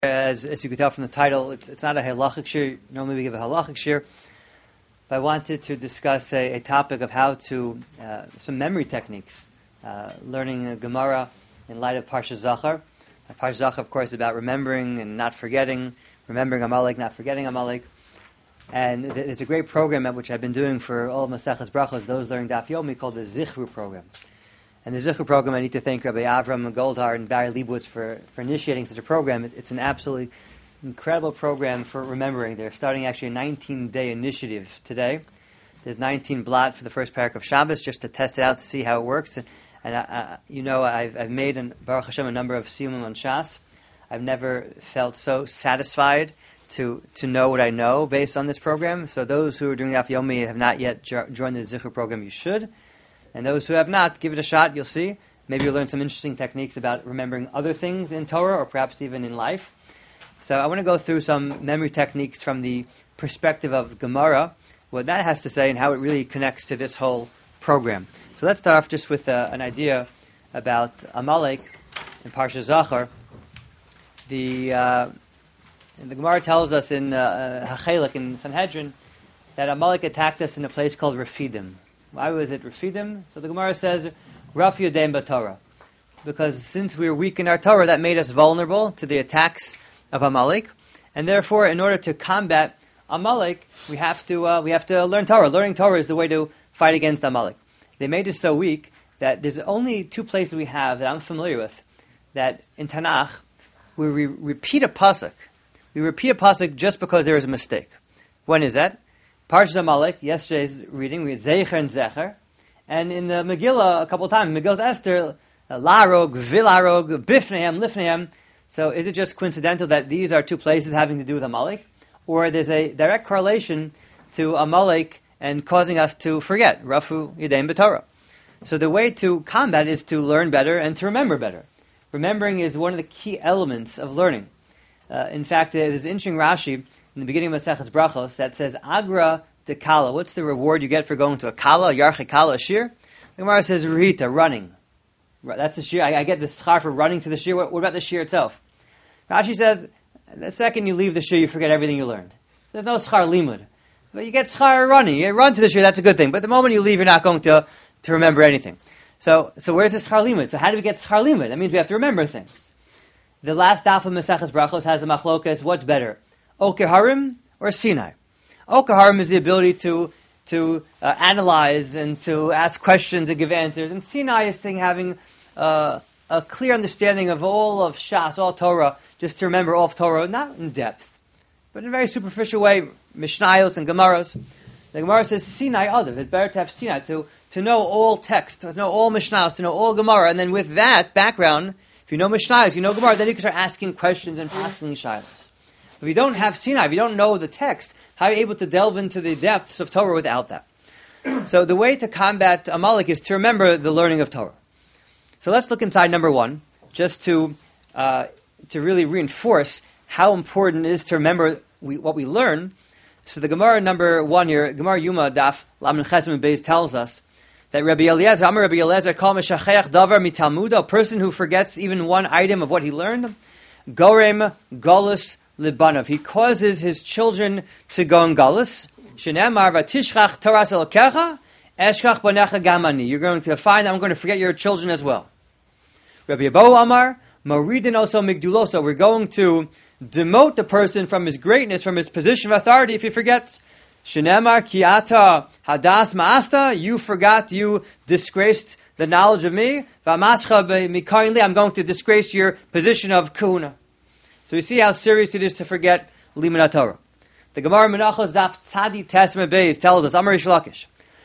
As you can tell from the title, it's not a halachic shir. Normally we give a halachic shir. But I wanted to discuss a topic of how to, some memory techniques, learning a Gemara in light of Parsha Zachar. Parsha Zachar, of course, is about remembering and not forgetting, remembering Amalek, not forgetting Amalek. And there's a great program at which I've been doing for all of Maseches Brachos, those learning Daf Yomi, called the Zichru program. And the Zichru program, I need to thank Rabbi Avram Goldhar and Barry Leibowitz for initiating such a program. It's an absolutely incredible program for remembering. They're starting actually a 19-day initiative today. There's 19 blot for the first parak of Shabbos, just to test it out to see how it works. And I've made, Baruch Hashem, a number of siyumim on Shas. I've never felt so satisfied to know what I know based on this program. So those who are doing Daf Yomi have not yet joined the Zichru program, you should. And those who have not, give it a shot, you'll see. Maybe you'll learn some interesting techniques about remembering other things in Torah or perhaps even in life. So I want to go through some memory techniques from the perspective of Gemara, what that has to say and how it really connects to this whole program. So let's start off just with an idea about Amalek in Parsha Zachar. The Gemara tells us in Hachelik in Sanhedrin that Amalek attacked us in a place called Refidim. Why was it Refidim? So the Gemara says, Raf Yudaim B'Torah. Because since we were weak in our Torah, that made us vulnerable to the attacks of Amalek. And therefore, in order to combat Amalek, we have to learn Torah. Learning Torah is the way to fight against Amalek. They made us so weak that there's only two places we have that I'm familiar with, that in Tanakh, where we repeat a pasuk. We repeat a pasuk just because there is a mistake. When is that? Parshas Amalek, yesterday's reading, we had Zecher and Zecher. And in the Megillah, a couple of times, Megillah Esther, Larog, Vilarog, Bifnehem, Lifnehem. So is it just coincidental that these are two places having to do with Amalek? Or there's a direct correlation to Amalek and causing us to forget, Rafu Yedem B'Torah. So the way to combat is to learn better and to remember better. Remembering is one of the key elements of learning. In fact, there's an interesting Rashi in the beginning of Maseches Brachos that says, Agra de Kala. What's the reward you get for going to a Kala, Yarche Kala, a shir? The Gemara says, Rita, running. That's the shir. I get the schar for running to the shir. What about the shir itself? Rashi says, the second you leave the shir, you forget everything you learned. There's no schar limud. But you get schar running. You run to the shir, that's a good thing. But the moment you leave, you're not going to remember anything. So where's the schar limud? So how do we get schar limud? That means we have to remember things. The last daf of Maseches Brachos has a machlokas. What's better? Oker Harim or Sinai? Oker Harim is the ability to analyze and to ask questions and give answers. And Sinai is having a clear understanding of all of Shas, all Torah, just to remember all of Torah, not in depth, but in a very superficial way, Mishnayos and Gemaras. The Gemara says Sinai other. It's better to have Sinai, to know all text, to know all Mishnayos, to know all Gemara, and then with that background, if you know Mishnayos, you know Gemara, then you can start asking questions and asking Shilas. If you don't have Sinai, if you don't know the text, how are you able to delve into the depths of Torah without that? So the way to combat Amalek is to remember the learning of Torah. So let's look inside number one, just to really reinforce how important it is to remember what we learn. So the Gemara number one here, Gemara Yuma Daf Laman Chesem Beis tells us that Rabbi Eliezer, Amar Rabbi Eliezer, Kol Meshacheach Davar Mitalmud, a person who forgets even one item of what he learned, Gorem Golus Libanov. He causes his children to go in Galus. Shenemar v'tishchach Toras Elokecha, eshkach banecha gamani. You're going to find that I'm going to forget your children as well. Rabbi Abahu Amar, Moridin also Migduloso. We're going to demote the person from his greatness, from his position of authority if he forgets. Shenemar kiata hadas maasta. You forgot, you disgraced the knowledge of me. V'amascha b'mikainli. I'm going to disgrace your position of kahuna. So we see how serious it is to forget Limud Torah. The Gemara Menachos Daf Tzadi Tesma Beis tells us, Amar Rish Lakish,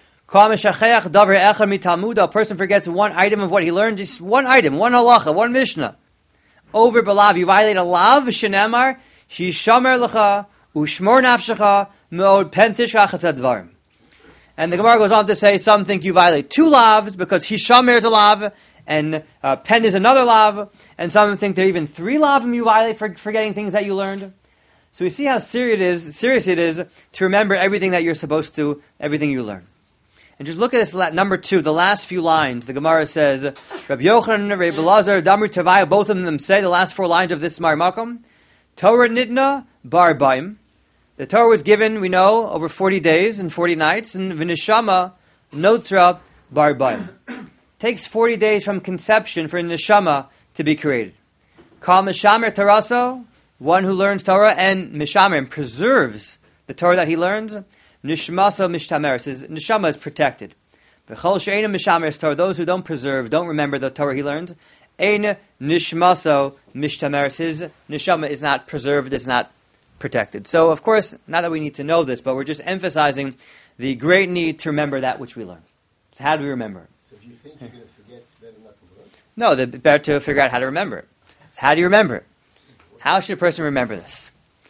a person forgets one item of what he learned, just one item, one halacha, one mishnah. Over belav, you violate a lav, shenemar, shishamer lecha, ushmor nafshecha, meod pentishcha chatzad. And the Gemara goes on to say, some think you violate two lavs, because hishamer is a lav, and pen is another lav, and some think there are even three lavim you violate for forgetting things that you learned. So we see how serious it is to remember everything that you're supposed to, everything you learn. And just look at this number 2, the last few lines. The Gemara says, Rabbi Yochanan, Rabbi Elazar, Damri Tavaya, both of them say the last 4 lines of this Mar Makom. Torah nitna bar baim. The Torah was given, we know, over 40 days and 40 nights, and v'neshama notzra bar baim. Takes 40 days from conception for neshama to be created. Kal mishamer taraso, one who learns Torah and mishamer and preserves the Torah that he learns, nishmaso mishtamer, says neshama is protected. V'chol she'ena mishamer Torah, those who don't preserve, don't remember the Torah he learns, ein nishmaso mishtamer, his neshama is not preserved, is not protected. So, of course, not that we need to know this, but we're just emphasizing the great need to remember that which we learn. So how do we remember it? So if you think you're going to forget, it's better not to learn? No, it's better to figure out how to remember it. So how do you remember it? How should a person remember this?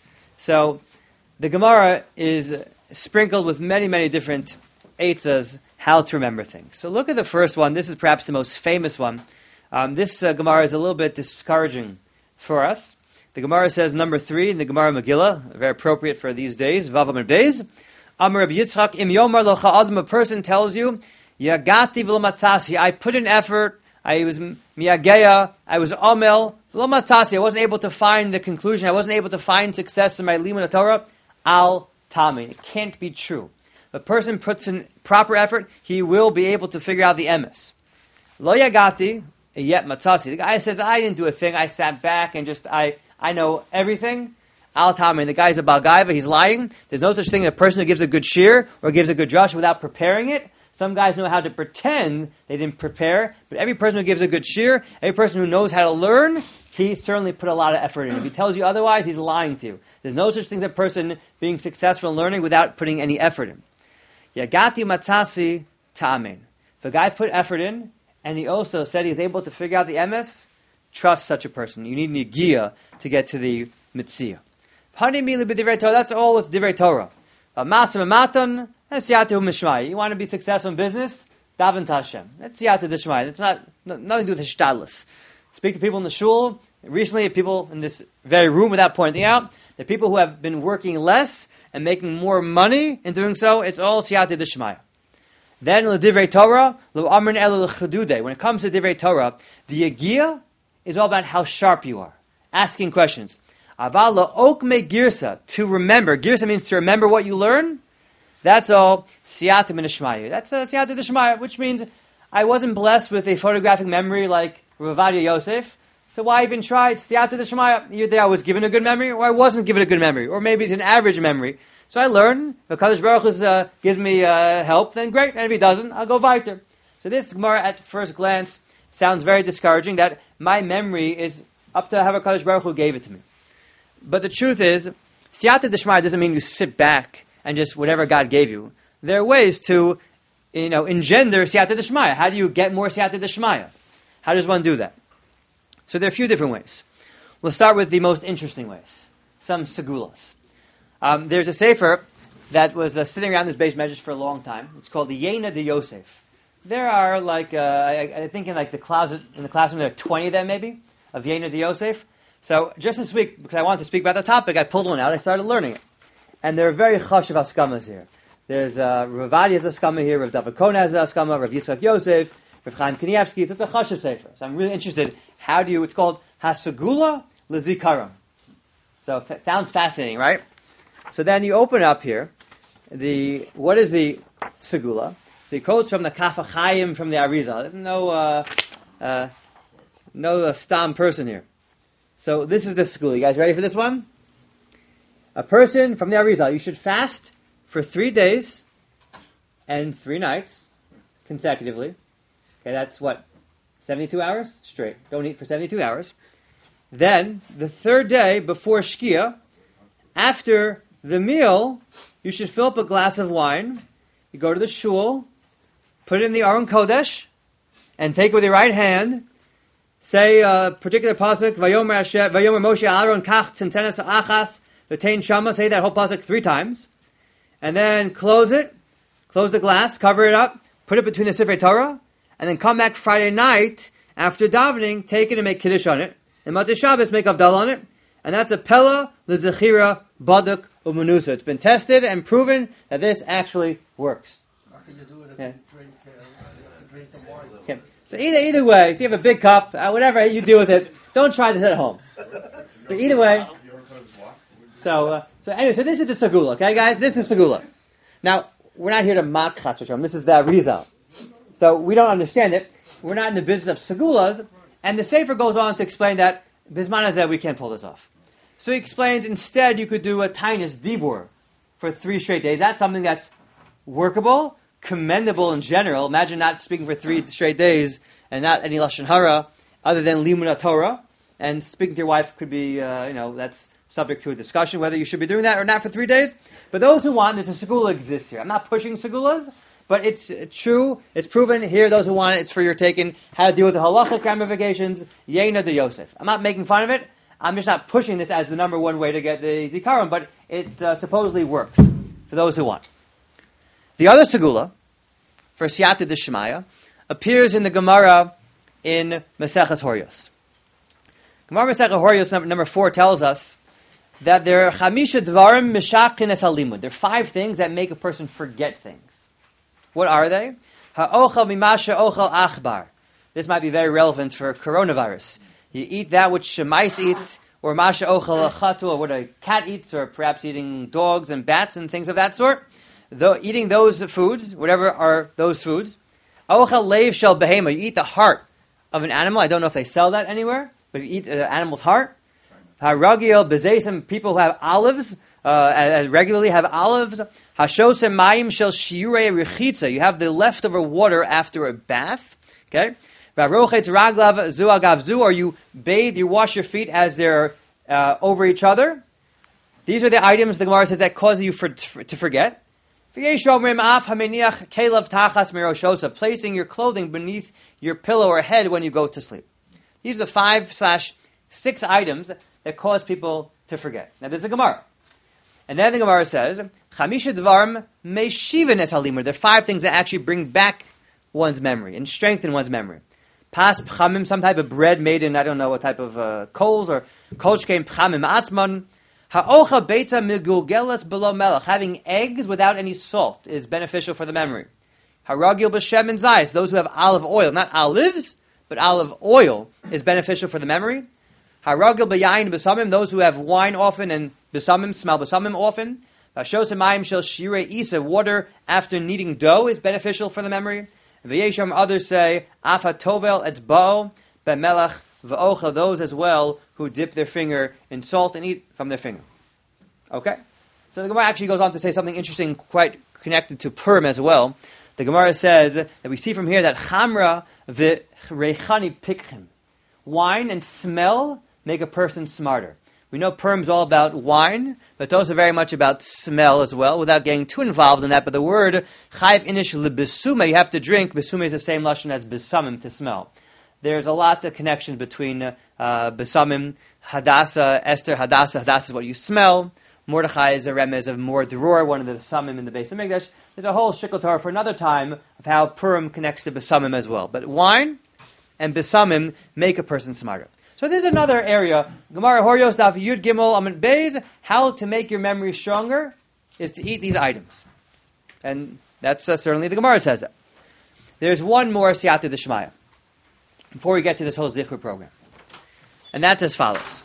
So, the Gemara is sprinkled with many, many different eitzas, how to remember things. So look at the first one. This is perhaps the most famous one. This Gemara is a little bit discouraging for us. The Gemara says, number 3 in the Gemara Megillah, very appropriate for these days, Vavam and Beis. Amar Rabbi Yitzchak, Im Yomar Locha Adam, a person tells you, Yagati v'lo matzasi, I put in effort, I was miyageya, I was omel, v'lo matzasi, I wasn't able to find the conclusion, I wasn't able to find success in my limud Torah, al tamin. It can't be true. If a person puts in proper effort, he will be able to figure out the emes. Lo yagati, yet matzasi. The guy says, I didn't do a thing, I sat back and just, I know everything. Al Tamin, the guy's a Balgaiva, he's lying. There's no such thing as a person who gives a good shir or gives a good drush without preparing it. Some guys know how to pretend they didn't prepare, but every person who gives a good shir, every person who knows how to learn, he certainly put a lot of effort in. If he tells you otherwise, he's lying to you. There's no such thing as a person being successful in learning without putting any effort in. Yagati matzasi ta'amin. If a guy put effort in, and he also said he was able to figure out the emes, trust such a person. You need nigia to get to the mitzvah. That's all with divrei Torah. You want to be successful in business? Daven to Hashem. That's siyata d'shmai. That's nothing to do with hishtadlus. Speak to people in the shul. Recently, people in this very room, without pointing out, the people who have been working less and making more money in doing so, it's all siyata d'shmai. Then l'divrei Torah, l'amrin el l'chedude. When it comes to divrei Torah, the yagiyah is all about how sharp you are. Asking questions. Aval la'ok me girsa, to remember. Girsa means to remember what you learn. That's all siyata min hashmaya. That's siyata d'shmaya, which means I wasn't blessed with a photographic memory like Rav Ovadia Yosef. So why even try siyata d'shmaya? Either I was given a good memory or I wasn't given a good memory. Or maybe it's an average memory. So I learn. If Kadosh Baruch Hu gives me help, then great. And if he doesn't, I'll go weiter. So this Gemara at first glance sounds very discouraging, that my memory is up to how Kadosh Baruch Hu gave it to me. But the truth is, siyata d'shmaya doesn't mean you sit back and just whatever God gave you. There are ways to, engender siyata d'shmaya. How do you get more siyata d'shmaya? How does one do that? So there are a few different ways. We'll start with the most interesting ways. Some segulas. There's a sefer that was sitting around this base measures for a long time. It's called the Yena de Yosef. There are I think in the classroom there are 20 of them maybe, of Yena de Yosef. So just this week, because I wanted to speak about the topic, I pulled one out, I started learning it. And there are very chashuv haskamas here. There's Rav Ovadia's haskama here, Rav David Kona has a haskama, Rav Yitzchak Yosef, Rav Chaim Kanievsky. So it's a chashuv sefer. So I'm really interested, it's called Hasegula Lezikaram. So it sounds fascinating, right? So then you open up here, what is the Segula? So he quotes from the Kaf HaChaim from the Arizal. There's no stam person here. So this is the Segula. You guys ready for this one? A person from the Arizal, you should fast for 3 days and 3 nights consecutively. Okay, that's what? 72 hours? Straight. Don't eat for 72 hours. Then, the 3rd day before Shkia, after the meal, you should fill up a glass of wine. You go to the shul, put it in the Aron Kodesh, and take it with your right hand. Say a particular pasuk, Vayomer Moshe Aaron Kach Tzentenes Achas V'tein Shama. Say that whole pasuk 3 times, and then close it, close the glass, cover it up, put it between the Sifrei Torah, and then come back Friday night after davening, take it and make kiddush on it, and Motzei Shabbos make avdal on it, and that's a pella l'zechira baduk u'menusa. It's been tested and proven that this actually works. How can you do it if you drink the wine? Okay. So either way, so you have a big cup, whatever you do with it, don't try this at home. But either way, So anyway, so this is the Segula, okay, guys? This is Segula. Now, we're not here to mock Chas v'Shalom. This is the Arizal. So we don't understand it. We're not in the business of Segulas. And the Sefer goes on to explain that Bisman Hazeh, we can't pull this off. So he explains, instead you could do a Tainus Dibur for 3 straight days. That's something that's workable, commendable in general. Imagine not speaking for 3 straight days and not any Lashon Hara other than Limud Torah. And speaking to your wife could be, that's subject to a discussion whether you should be doing that or not for 3 days. But those who want, there's a segula exists here. I'm not pushing segulas, but it's true. It's proven here. Those who want it, it's for your taking. How to deal with the halachic ramifications. Yena de Yosef. I'm not making fun of it. I'm just not pushing this as the number one way to get the zikaron, but it supposedly works for those who want. The other segula for Siyata Deshmaya appears in the Gemara in Maseches Horyos. Gemara Maseches Horyos number 4 tells us that there are chamisha dvarim mishakin es halimud. There are 5 things that make a person forget things. What are they? Ha'ochel mimasha ochel achbar. This might be very relevant for coronavirus. You eat that which mice eats, or masha ochel chatu, or what a cat eats, or perhaps eating dogs and bats and things of that sort. Though eating those foods, whatever are those foods. Ochel leiv shel behema. You eat the heart of an animal. I don't know if they sell that anywhere, but you eat an animal's heart. Haragil bezeisim, people who have olives, regularly have olives. Hashosem mayim shel shiurei rechitza. You have the leftover water after a bath. Okay. Varochetz raglav zu agav zu, or you bathe, you wash your feet as they're over each other. These are the items the Gemara says that cause you to forget. Placing your clothing beneath your pillow or head when you go to sleep. These are the 5/6 items that cause people to forget. Now there's a Gemara. And then the Gemara says, Chamisha dvarim meishiven es halimur. There are 5 things that actually bring back one's memory and strengthen one's memory. Pas pchamim, some type of bread made in, I don't know what type of coals, or kolshkein pchamim atzman. Ha'ocha beta migulgelas below melech. Having eggs without any salt is beneficial for the memory. Haragil b'shem and zayis. Those who have olive oil, not olives, but olive oil is beneficial for the memory. Haragil b'yayin b'samim. Those who have wine often and b'samim, smell b'samim often. Vashosamayim shel shirei isa. Water after kneading dough is beneficial for the memory. V'yesham, others say, afa tovel etzba'o b'melech v'ocha. Those as well who dip their finger in salt and eat from their finger. Okay? So the Gemara actually goes on to say something interesting, quite connected to Purim as well. The Gemara says that we see from here that chamra v'reichani pikchim. Wine and smell make a person smarter. We know Purim is all about wine, but it's also very much about smell as well, without getting too involved in that. But the word chayv inish lebesume, you have to drink. Besume is the same lashon as besamim, to smell. There's a lot of connections between besamim, Hadassah, Esther, Hadassah. Hadassah is what you smell. Mordechai is a remez of Mordoror, one of the besamim in the Beis Hamikdash. There's a whole shikol Torah for another time of how Purim connects to besamim as well. But wine and besamim make a person smarter. So this is another area. Gemara Horyos Daf Yud Gimel Amud Beis. How to make your memory stronger is to eat these items, and that's certainly the Gemara says that. There's one more Siyata Deshmaya before we get to this whole Zichur program, and that's as follows.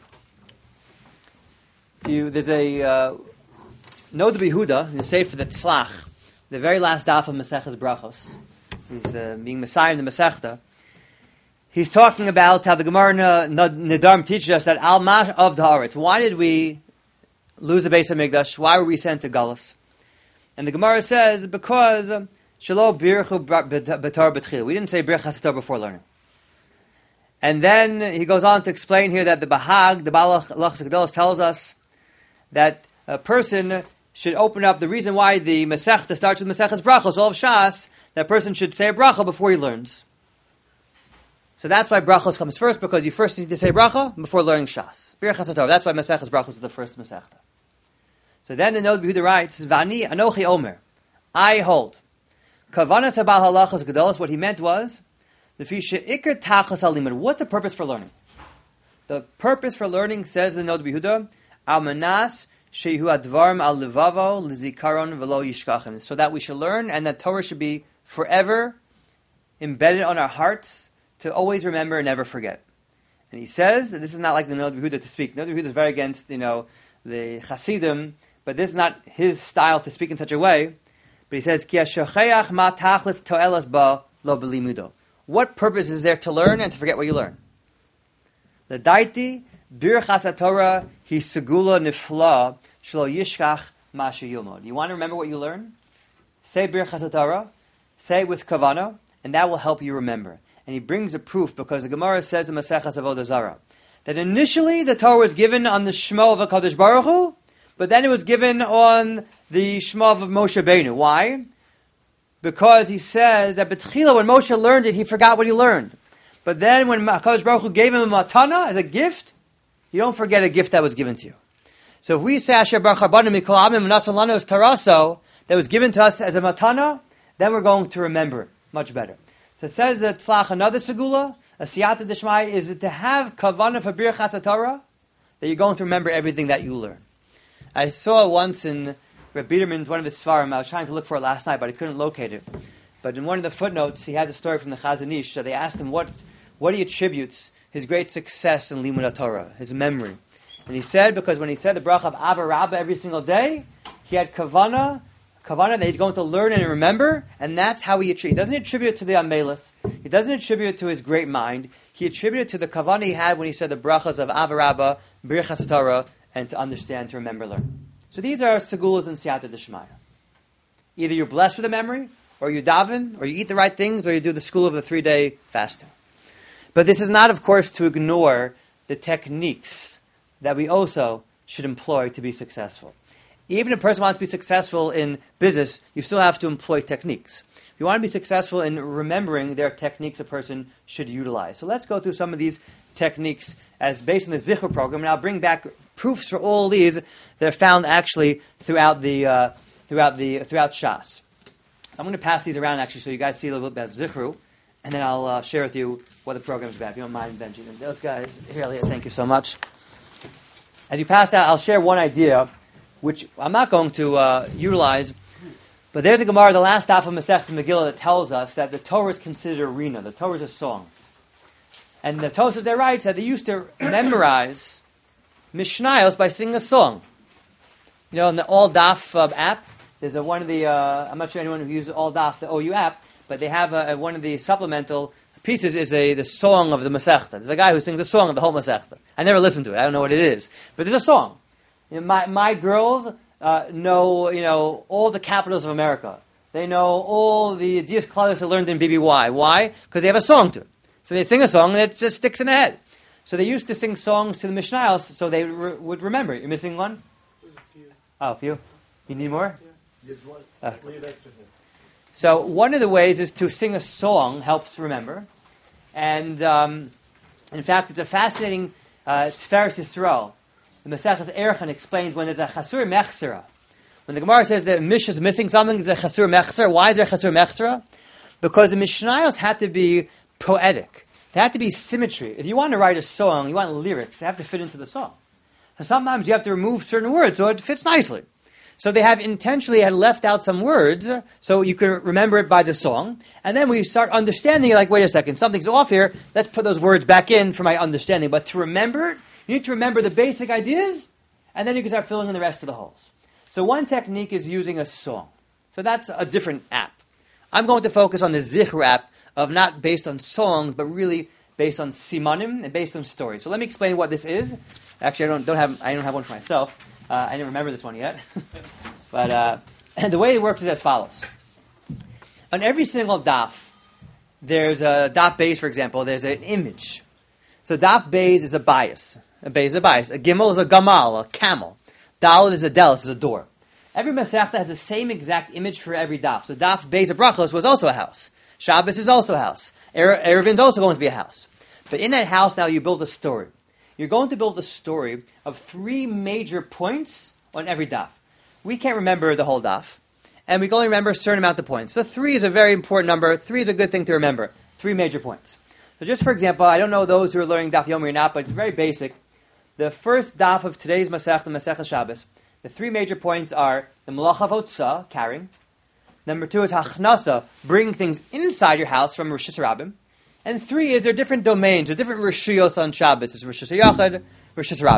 There's a Nod Behuda, the Sefer the Tzlach, the very last daf of Maseches Brachos. He's being Messiah in the Masechta. He's talking about how the Gemara Nedarim teaches us that Al-Mash of the Haaretz. Why did we lose the Beis Hamikdash? Why were we sent to Galus? And the Gemara says, because Shelo Birchu B'Torah B'Tchila. We didn't say Birchas Torah before learning. And then he goes on to explain here that the Bahag, the Baal Lachas Gedolos, tells us that a person should open up. The reason why the Masechta starts with Maseches Brachos, all of Shas, that person should say a bracha before he learns. So that's why brachos comes first, because you first need to say bracha before learning Shas. Birchas Torah. That's why Maseches Brachos is the first Masechta. So then the Nod Behuda writes, Vani Anochi Omer, I hold. Kavanas Habal Halachas Gedolos, what he meant was, the Fisha Iker Tachas Alimud. What's the purpose for learning? The purpose for learning, says the Nod Behuda, Al Manas Shehu Advarim Al Levavo Lizikaron Velo Yishkachim. So that we should learn, and that Torah should be forever embedded on our hearts, to always remember and never forget. And he says, and this is not like the Nod Behuda to speak. Nod Behuda is very against, the Hasidim, but this is not his style to speak in such a way. But he says, "Ki hashocheach ma tachlis to'elas ba lo belimudo." What purpose is there to learn and to forget what you learn? The daiti birchas haTorah hi segula nifla shelo yishkach ma sheyilmod. You want to remember what you learn? Say birchas haTorah, say it with kavana, and that will help you remember. And he brings a proof because the Gemara says in Maseches Avodah Zarah that initially the Torah was given on the Shmo of HaKadosh Baruch Hu, but then it was given on the Shmo of Moshe Rabbeinu. Why? Because he says that B'tchila, when Moshe learned it, he forgot what he learned. But then when HaKadosh Baruch Hu gave him a matana as a gift, you don't forget a gift that was given to you. So if we say Asher Baruch Rabbanim Mikol Amim V'Nasan Lanu Es Taraso, that was given to us as a matana, then we're going to remember it much better. So it says that tzlach, another segula, a siyata d'shmai, is to have kavanah for birchas haTorah, that you're going to remember everything that you learn. I saw once in Reb Biderman's one of his svarim. I was trying to look for it last night, but I couldn't locate it. But in one of the footnotes, he has a story from the Chazon Ish. So they asked him what he attributes his great success in Limud HaTorah, his memory. And he said, because when he said the bracha of Abba Rabba every single day, he had kavanah that he's going to learn and remember, and that's how he doesn't attribute it to the Amelis. He doesn't attribute it to his great mind. He attributed it to the kavanah he had when he said the brachas of Abba Rabba, birchas haTorah, and to understand, to remember, learn. So these are segulas and siyata d'shmaya. Either you're blessed with a memory, or you daven, or you eat the right things, or you do the school of the 3-day fasting. But this is not, of course, to ignore the techniques that we also should employ to be successful. Even if a person wants to be successful in business, you still have to employ techniques. If you want to be successful in remembering, there are techniques a person should utilize. So let's go through some of these techniques as based on the Zichur program, and I'll bring back proofs for all these that are found actually throughout Shas. I'm going to pass these around actually so you guys see a little bit about Zichru, and then I'll share with you what the program is about. If you don't mind, Benji. And those guys, here, thank you so much. As you pass out, I'll share one idea, which I'm not going to utilize, but there's a Gemara, the last half of Masechtas Megillah, that tells us that the Torah is considered a rina. The Torah is a song. And the Tosafos there writes that they used to memorize Mishnayos by singing a song. You know, in the All Daf app, there's one of the, I'm not sure anyone who uses All Daf, the OU app, but they have one of the supplemental pieces is the song of the Masechta. There's a guy who sings a song of the whole Masechta. I never listened to it. I don't know what it is. But there's a song. You know, my girls know, all the capitals of America. They know all the Dias Claudius they learned in BBY. Why? Because they have a song to it. So they sing a song and it just sticks in the head. So they used to sing songs to the Mishnayos so they would remember it. You're missing one? A few. You need more? Yes, one. So one of the ways is to sing a song helps remember. And in fact, it's a fascinating Tiferes Yisrael. The Maseches Erchan explains when there's a Chasur Mechzera. When the Gemara says that Mish is missing something, there's a Chasur Mechzera. Why is there a Chasur Mechzera? Because the Mishnayos had to be poetic. There had to be symmetry. If you want to write a song, you want lyrics, they have to fit into the song. So sometimes you have to remove certain words so it fits nicely. So they have intentionally had left out some words so you can remember it by the song. And then when you start understanding, you're like, wait a second, something's off here. Let's put those words back in for my understanding. But to remember it, you need to remember the basic ideas, and then you can start filling in the rest of the holes. So one technique is using a song. So that's a different app. I'm going to focus on the Zichru app of not based on songs, but really based on simanim and based on stories. So let me explain what this is. Actually, I don't have one for myself. I didn't remember this one yet. But and the way it works is as follows. On every single daf, there's a daf base, for example, there's an image. So daf base is a bias. A base is a bias. A gimel is a gamal, a camel. Dalet is a delis, is a door. Every Masechta has the same exact image for every daf. So daf base of brachos was also a house. Shabbos is also a house. Eruvin is also going to be a house. But in that house now you build a story. You're going to build a story of 3 major points on every daf. We can't remember the whole daf. And we can only remember a certain amount of points. So 3 is a very important number. 3 is a good thing to remember. 3 major points. So just for example, I don't know those who are learning Daf Yomi or not, but it's very basic. The first daf of today's Masechta, Masechta Shabbos, the 3 major points are the Malacha Votza, carrying. Number 2 is Hachnasa, bringing things inside your house from Rosh Hashanah. And 3 is there are different domains, there are different Rishiyos on Shabbos. There's Rosh Hashanah, Rosh Hashanah.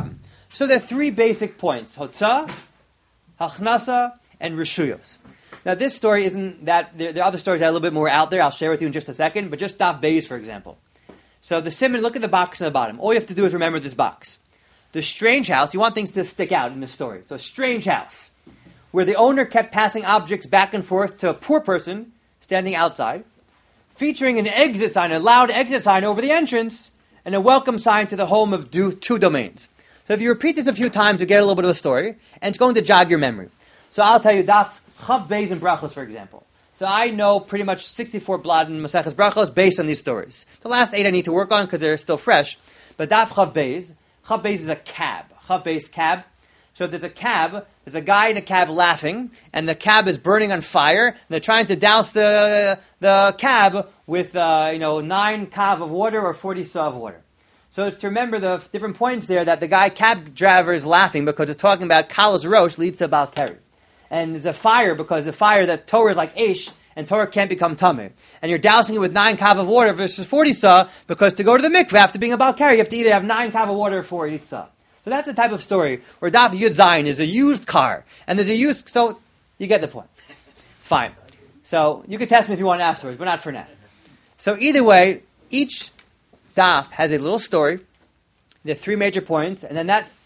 So there are three basic points: Hotzah, Hachnasa, and Rishuyos. Now this story isn't that, there are other stories that are a little bit more out there, I'll share with you in just a second, but just Daf Beis, for example. So the Siman, look at the box on the bottom. All you have to do is remember this box. The strange house, you want things to stick out in the story. So a strange house, where the owner kept passing objects back and forth to a poor person standing outside, featuring an exit sign, a loud exit sign over the entrance, and a welcome sign to the home of two domains. So if you repeat this a few times, you get a little bit of a story, and it's going to jog your memory. So I'll tell you, Daf Chav Beis and Brachos, for example. So I know pretty much 64 blad in Maseches Brachos based on these stories. The last 8 I need to work on because they're still fresh. But Daf Chav Beis is a cab. Chav Beis, cab. So there's a cab, there's a guy in a cab laughing, and the cab is burning on fire, and they're trying to douse the cab with 9 kav of water or 40 saw of water. So it's to remember the different points there that the guy, cab driver, is laughing because it's talking about Kalos Rosh leads to Baal Keri. And there's a fire because the fire, that Torah is like Eish, and Torah can't become Tameh. And you're dousing it with 9 kav of water versus 40 saw, because to go to the mikveh after being a Baal Keri, you have to either have 9 kav of water or 40 saw. So that's the type of story where Daf Yud Zayin is a used car. And there's a used, so you get the point. Fine. So you can test me if you want afterwards, but not for now. So either way, each Daf has a little story. There are 3 major points, and then that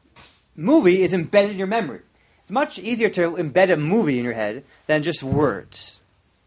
movie is embedded in your memory. It's much easier to embed a movie in your head than just words.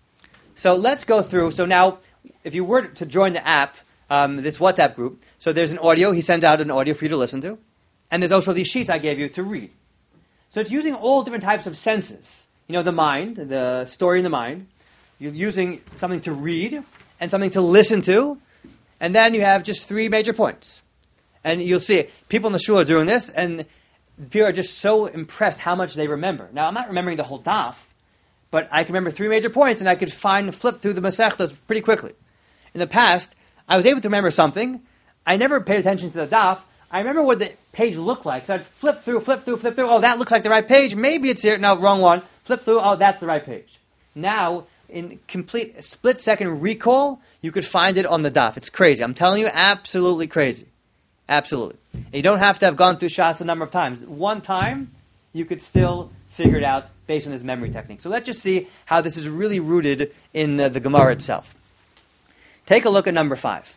So let's go through. So now, if you were to join the app, this WhatsApp group, so there's an audio. He sends out an audio for you to listen to. And there's also these sheets I gave you to read. So it's using all different types of senses. The mind, the story in the mind. You're using something to read and something to listen to. And then you have just 3 major points. And you'll see people in the shul are doing this, and people are just so impressed how much they remember. Now, I'm not remembering the whole daf, but I can remember 3 major points, and I could flip through the Masechtas pretty quickly. In the past, I was able to remember something. I never paid attention to the daf. I remember what the page looked like. So I'd flip through. Oh, that looks like the right page. Maybe it's here. No, wrong one. Flip through. Oh, that's the right page. Now, in complete split-second recall, you could find it on the daf. It's crazy. I'm telling you, absolutely crazy. Absolutely. And you don't have to have gone through Shas a number of times. One time, you could still figure it out based on this memory technique. So let's just see how this is really rooted in the Gemara itself. Take a look at number 5.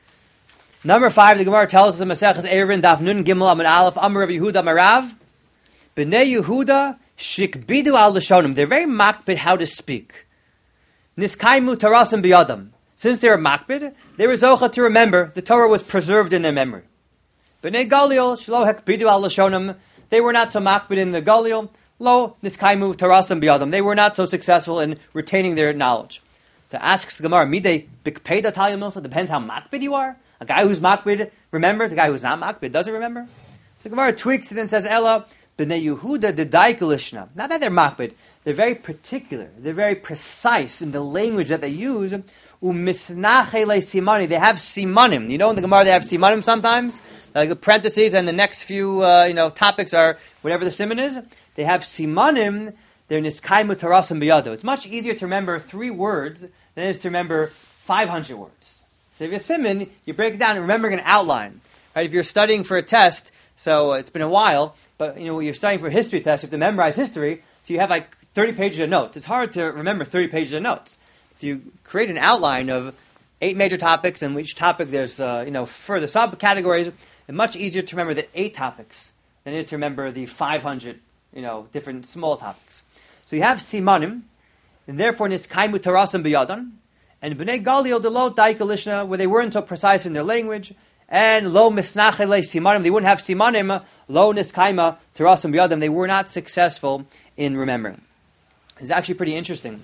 Number 5, the Gemara tells us in Maseches Eruvin, Daf Nun Gimel Amud Aleph, Amar Rav Yehuda Marav, Bnei Yehuda Shikbidu al Lashonim. They're very makbid how to speak. Niskaimu Tarasim Biyadam. Since they were makbid, they were zocha to remember. The Torah was preserved in their memory. Bnei Galil Shlo Hekbidu al Lashonim. They were not so makbid in the Galil. Lo Niskaimu Tarasim Biyadam. They were not so successful in retaining their knowledge. To ask the Gemara, Midei Bikpeda Talia Milsa, depends how makbid you are. A guy who's makbid, remember? The guy who's not makbid, doesn't remember? So Gemara tweaks it and says, Ella, b'nei Yehuda dedaika lishna. Not that they're makbid, they're very particular, they're very precise in the language that they use. Umisnache le simani, they have simanim. You know in the Gemara they have simanim sometimes? Like the parentheses and the next few topics are whatever the siman is. They have simanim, they're niskaimu tarasim biyado. It's much easier to remember 3 words than it is to remember 500 words. So if you're siman, you break it down and remembering an outline. Right? If you're studying for a test, so it's been a while, but you're studying for a history test, you have to memorize history, so you have like 30 pages of notes. It's hard to remember 30 pages of notes. If you create an outline of 8 major topics, and each topic there's further subcategories, it's much easier to remember the 8 topics than it is to remember the 500 different small topics. So you have simanim, and therefore niskaimu tarasim biyadan. And Bnei Galil de lo daika lishna, where they weren't so precise in their language, and lo misnache le simanim, they wouldn't have simanim, lo niskaima terasim biyadim, they were not successful in remembering. It's actually pretty interesting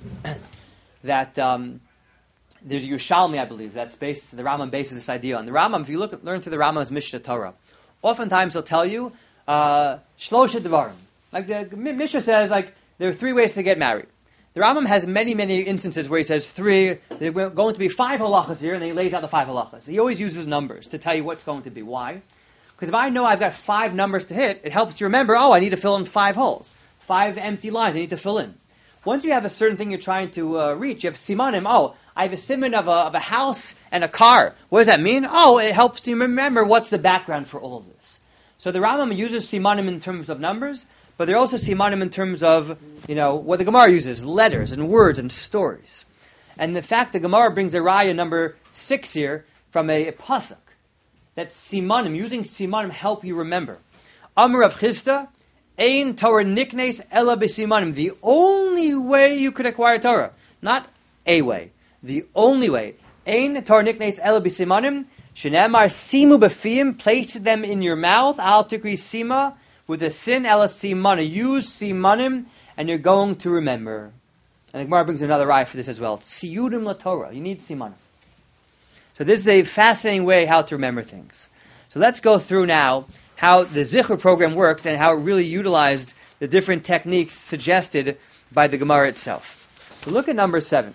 that there's a Yerushalmi, I believe, the Rambam bases this idea on. The Rambam, if you learn through the Rambam's Mishnah Torah, oftentimes he'll tell you, shlosha devarim. Like the Mishnah says, there are 3 ways to get married. The Rambam has many, many instances where he says 3, there are going to be 5 halachas here, and then he lays out the 5 halachas. He always uses numbers to tell you what's going to be. Why? Because if I know I've got 5 numbers to hit, it helps you remember, I need to fill in 5 holes. 5 empty lines I need to fill in. Once you have a certain thing you're trying to reach, you have simanim, I have a siman of a house and a car. What does that mean? It helps you remember what's the background for all of this. So the Rambam uses simanim in terms of numbers, but there are also simanim in terms of, what the Gemara uses, letters and words and stories. And the fact the Gemara brings a raya number 6 here from a pasuk, that simanim, using simanim, help you remember. Amr of Chisda, Ein Torah niknes ela b'simanim. The only way you could acquire Torah, not a way, the only way. Ein Torah niknes ela b'simanim. Shenemar simu b'fiyim. Place them in your mouth. Al tikri sima with a sin ela simana. Use simanim, and you're going to remember. And the Gemara brings another raya for this as well. Siyudim la Torah. You need simanim. So this is a fascinating way how to remember things. So let's go through now how the Zichur program works and how it really utilized the different techniques suggested by the Gemara itself. So look at number 7.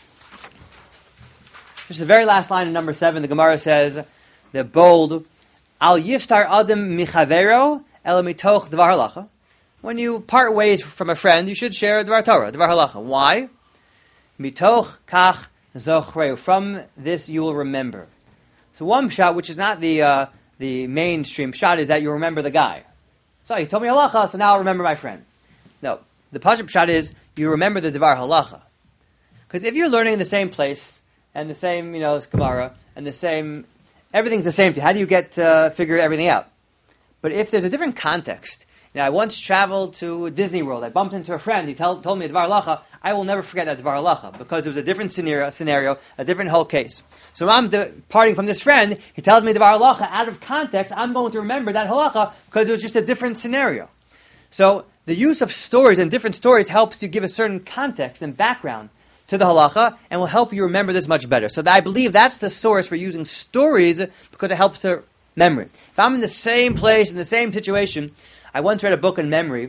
Just the very last line of number 7, the Gemara says, the bold, Al yiftar adam michavero ela mitoch dvar halacha. When you part ways from a friend, you should share dvar Torah, dvar halacha. Why? Mitoch kach zochreu. From this you will remember. So one shot, which is not the mainstream shot, is that you remember the guy. So he told me halacha, so now I'll remember my friend. No, the pashut shot is you remember the dvar halacha. Because if you're learning in the same place and the same, Gemara and the same, everything's the same to you. How do you get figure everything out? But if there's a different context, I once traveled to Disney World. I bumped into a friend. He told me dvar halacha. I will never forget that dvar halacha because it was a different scenario, a different whole case. So when I'm departing from this friend, he tells me dvar halacha out of context. I'm going to remember that halacha because it was just a different scenario. So the use of stories and different stories helps you give a certain context and background to the halacha and will help you remember this much better. So I believe that's the source for using stories because it helps to memory. If I'm in the same place, in the same situation, I once read a book on memory.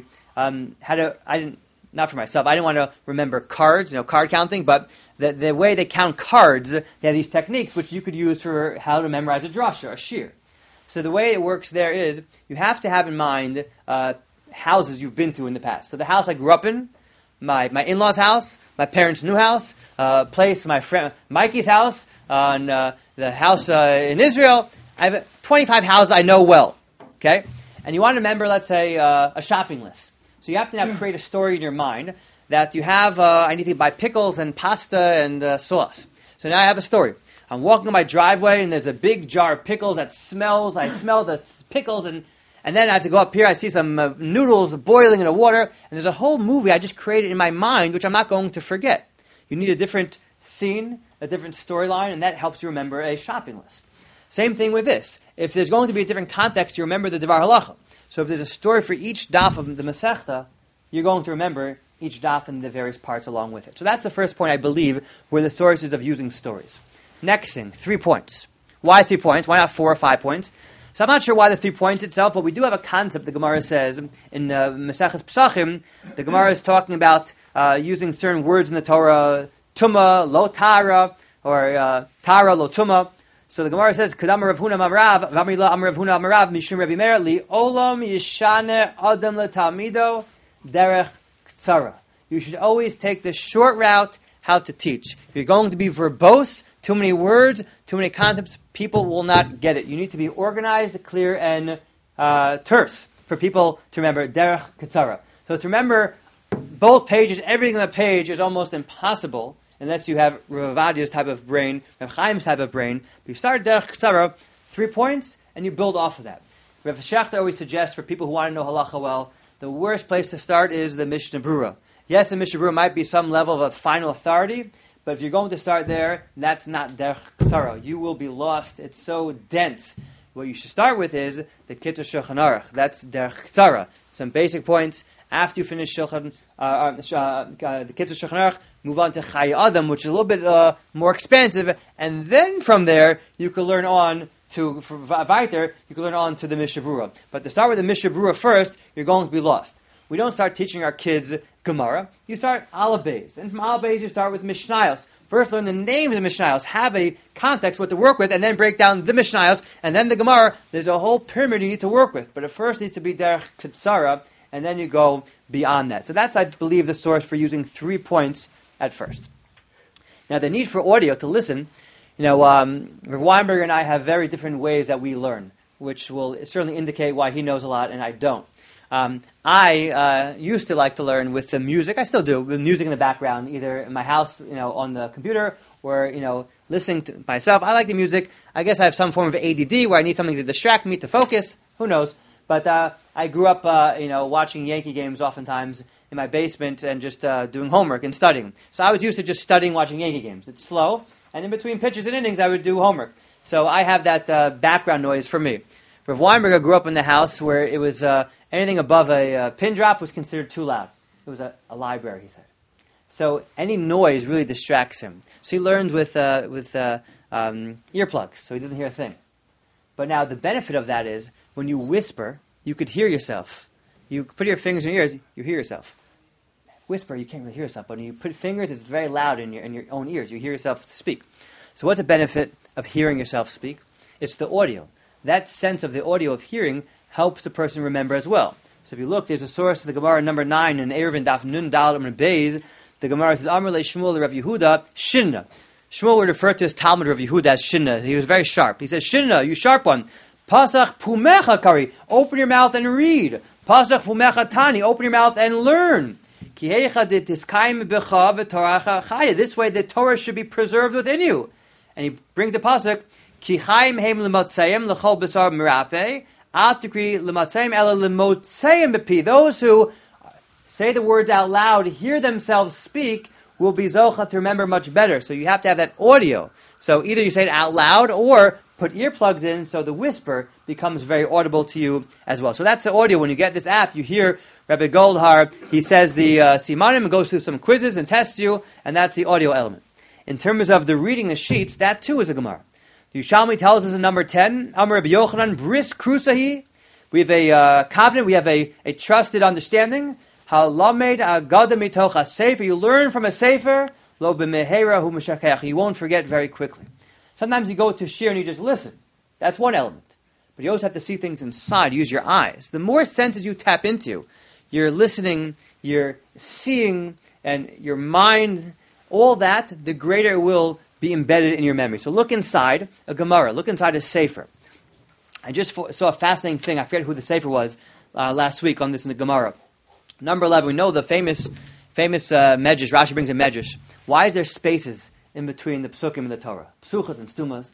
Not for myself. I didn't want to remember cards, card counting, but the way they count cards, they have these techniques which you could use for how to memorize a drasha, a shir. So the way it works there is you have to have in mind houses you've been to in the past. So the house I grew up in, my in-laws' house, my parents' new house, place my friend Mikey's house, and the house in Israel. I have 25 houses I know well. Okay, and you want to remember, let's say, a shopping list. So you have to now create a story in your mind that you have, I need to buy pickles and pasta and sauce. So now I have a story. I'm walking on my driveway and there's a big jar of pickles that smells. I smell the pickles and then I have to go up here. I see some noodles boiling in the water. And there's a whole movie I just created in my mind, which I'm not going to forget. You need a different scene, a different storyline, and that helps you remember a shopping list. Same thing with this. If there's going to be a different context, you remember the Devar Halacha. So if there's a story for each daf of the Masechta, you're going to remember each daf and the various parts along with it. So that's the first point, I believe, where the sources of using stories. Next thing, 3 points. Why 3 points? Why not 4 or 5 points? So I'm not sure why the 3 points itself, but we do have a concept the Gemara says in Maseches Pesachim. The Gemara is talking about using certain words in the Torah, Tuma, Lo Tara, or Tara, Lo Tuma. So the Gemara says, "Kadam Rav Huna Amarav, V'Amrila Am Rav Huna Amarav, Mishum Rabbi Meir Li Olam Yishane Adam LeTalmido Derech Ktsara." You should always take the short route how to teach. If you're going to be verbose, too many words, too many concepts, people will not get it. You need to be organized, clear, and terse for people to remember Derech Ktsara. So to remember both pages, everything on the page is almost impossible unless you have Rav Avadia's type of brain, Rav Chaim's type of brain. But you start Derech Ktsara, 3 points, and you build off of that. Rav Shechter always suggests for people who want to know halacha well, the worst place to start is the Mishnah Berurah. Yes, the Mishnah Berurah might be some level of a final authority, but if you're going to start there, that's not Derech Ktsara. You will be lost. It's so dense. What you should start with is the Kitzur Shulchan Aruch. That's Derech Ktsara. Some basic points. After you finish the Kitzur Shulchan Aruch, move on to Chayei Adam, which is a little bit more expansive, and then from there you can learn on to Vayter. You can learn on to the Mishnah Berurah. But to start with the Mishnah Berurah first, you're going to be lost. We don't start teaching our kids Gemara. You start Aleph Beis, and from Aleph Beis you start with Mishnayos. First, learn the names of Mishnayos, have a context what to work with, and then break down the Mishnayos, and then the Gemara. There's a whole pyramid you need to work with, but it first needs to be Derech Ktsara, and then you go beyond that. So that's, I believe, the source for using 3 points at first. Now, the need for audio to listen, Rav Weinberger and I have very different ways that we learn. which will certainly indicate why he knows a lot and I don't. I used to like to learn with the music. I still do, with music in the background, either in my house, on the computer, or listening to myself. I like the music. I guess I have some form of ADD where I need something to distract me, to focus. Who knows? But I grew up, watching Yankee games oftentimes in my basement and just doing homework and studying. So I was used to just studying, watching Yankee games. It's slow, and in between pitches and innings, I would do homework. So I have that background noise for me. Rav Weinberger grew up in the house where it was anything above a pin drop was considered too loud. It was a library, he said. So any noise really distracts him. So he learns with earplugs, so he doesn't hear a thing. But now the benefit of that is when you whisper, you could hear yourself. You put your fingers in your ears, you hear yourself. Whisper, you can't really hear yourself. But when you put fingers, it's very loud in your own ears. You hear yourself speak. So what's the benefit of hearing yourself speak? It's the audio. That sense of the audio of hearing helps the person remember as well. So if you look, there's a source of the Gemara number 9 in Eruvin Daf Nun Dal Amr Beis. The Gemara says, Amr le Shmuel Rav Yehuda, Shinna. Shmuel would refer to his Talmud Rav Yehuda as Shinna. He was very sharp. He says, Shinna, you sharp one. Pasach pumecha kari. Open your mouth and read. Pasach pumecha tani. Open your mouth and learn. This way the Torah should be preserved within you. And he brings the pasuk, Ki chaim heim l'motzayim l'chol b'sar merape, at tikri l'motzayim ela l'motzayim b'pi. Those who say the words out loud, hear themselves speak, will be zocha to remember much better. So you have to have that audio. So either you say it out loud or put earplugs in so the whisper becomes very audible to you as well. So that's the audio. When you get this app, you hear Rabbi Goldhar, he says the simanim and goes through some quizzes and tests you, and that's the audio element. In terms of the reading the sheets, that too is a Gemara. The Yushalmi tells us in number 10, Amar Rabbi Yochanan, Bris Krusahi. We have a covenant, we have a trusted understanding. Halamed agada mitoch a sefer. You learn from a sefer, lo b'mehera hu meshakech. You won't forget very quickly. Sometimes you go to shir and you just listen. That's one element. But you also have to see things inside, use your eyes. The more senses you tap into, you're listening, you're seeing, and your mind, all that, the greater it will be embedded in your memory. So look inside a Gemara, look inside a Sefer. I just saw a fascinating thing. I forget who the Sefer was last week on this in the Gemara. Number 11, we know the famous Medrash. Rashi brings a Medrash. Why is there spaces in between the Psukim and the Torah? Psuchas and Stumas.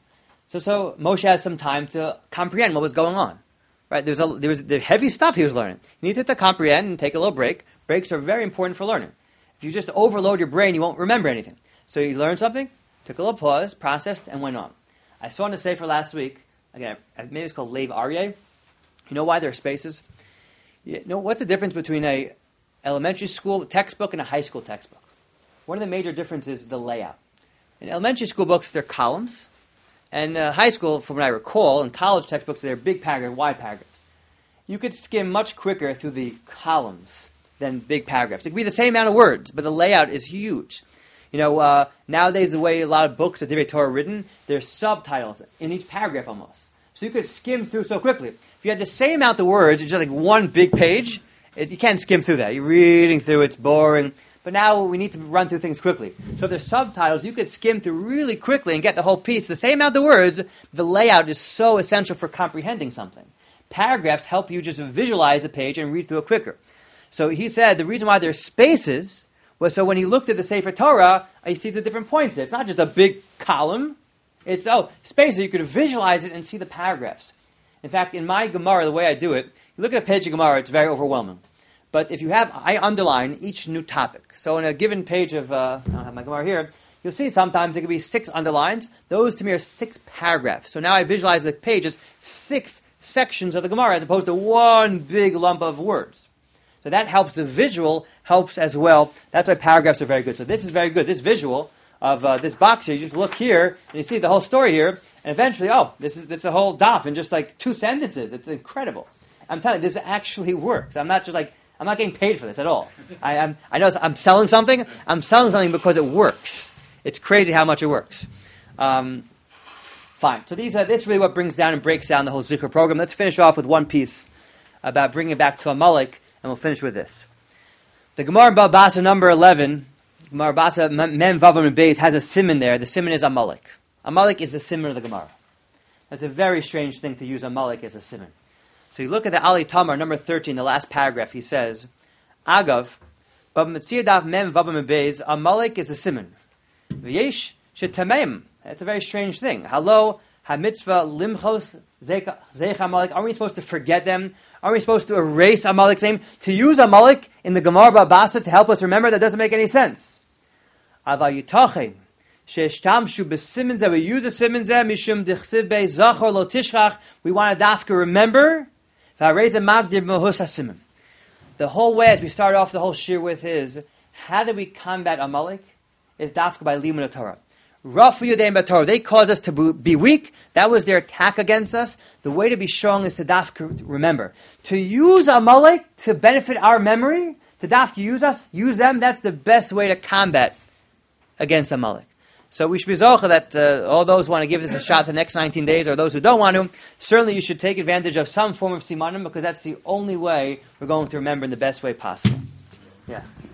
So Moshe has some time to comprehend what was going on. Right? There was the heavy stuff he was learning. You needed to comprehend and take a little break. Breaks are very important for learning. If you just overload your brain, you won't remember anything. So you learned something, took a little pause, processed, and went on. I saw in the Sefer last week, again, maybe it's called Lev Aryeh. You know why there are spaces? You know, what's the difference between a elementary school textbook and a high school textbook? One of the major differences is the layout. In elementary school books, they're columns. And high school, from what I recall, and college textbooks, they're big paragraphs, wide paragraphs. You could skim much quicker through the columns than big paragraphs. It could be the same amount of words, but the layout is huge. You know, nowadays the way a lot of books of Divrei Torah are written, there's subtitles in each paragraph almost. So you could skim through so quickly. If you had the same amount of words, it's just like one big page, you can't skim through that. You're reading through, it's boring. But now we need to run through things quickly. So if there's subtitles, you could skim through really quickly and get the whole piece. The same amount of words, the layout is so essential for comprehending something. Paragraphs help you just visualize the page and read through it quicker. So he said the reason why there's spaces was so when he looked at the Sefer Torah, he sees the different points there. It's not just a big column. It's, spaces. You could visualize it and see the paragraphs. In fact, in my Gemara, the way I do it, you look at a page of Gemara, it's very overwhelming. But if you have, I underline each new topic. So in a given page of, I don't have my Gemara here, you'll see sometimes there could be 6 underlines. Those to me are 6 paragraphs. So now I visualize the page as 6 sections of the Gemara as opposed to one big lump of words. So that helps. The visual helps as well. That's why paragraphs are very good. So this is very good. This visual of this box here, you just look here and you see the whole story here, and eventually, this is the whole daf in just like 2 sentences. It's incredible. I'm telling you, this actually works. I'm not getting paid for this at all. I know I'm selling something. I'm selling something because it works. It's crazy how much it works. Fine. So this is really what brings down and breaks down the whole Zikr program. Let's finish off with one piece about bringing it back to Amalek, and we'll finish with this. The Gemara in Baba Basra number 11, Gemara Basra Mem Vavam and Beis has a siman there. The siman is Amalek. Amalek is the siman of the Gemara. That's a very strange thing to use Amalek as a simon. So you look at the Ali Tamar, number 13, the last paragraph. He says, Agav, Bab Mem Vabam Beis, Amalek is a simon. V'yesh shetameim. That's a very strange thing. Hello, ha-mitzvah limchos zeich Amalek. Are we supposed to forget them? Are we supposed to erase Amalek's name? To use Amalek in the Gemara Babasa to help us remember, that doesn't make any sense. Aval yitachem sheshtamshu b'simen zeh. We use a simen zeh mishum dichsiv bei zachor lo tishchach. We want to dafka remember. V'harei zeh magdir b'mahus ha-simen. The whole way, as we start off the whole shir with, is how do we combat Amalek? Is dafka by limud Torah. Rafu Yodeim B'Torah. They caused us to be weak. That was their attack against us. The way to be strong is to dafka remember. To use Amalek to benefit our memory, to dafka use them, that's the best way to combat against Amalek. So we should be zocha that all those who want to give this a shot the next 19 days, or those who don't want to, certainly you should take advantage of some form of simanim, because that's the only way we're going to remember in the best way possible. Yeah.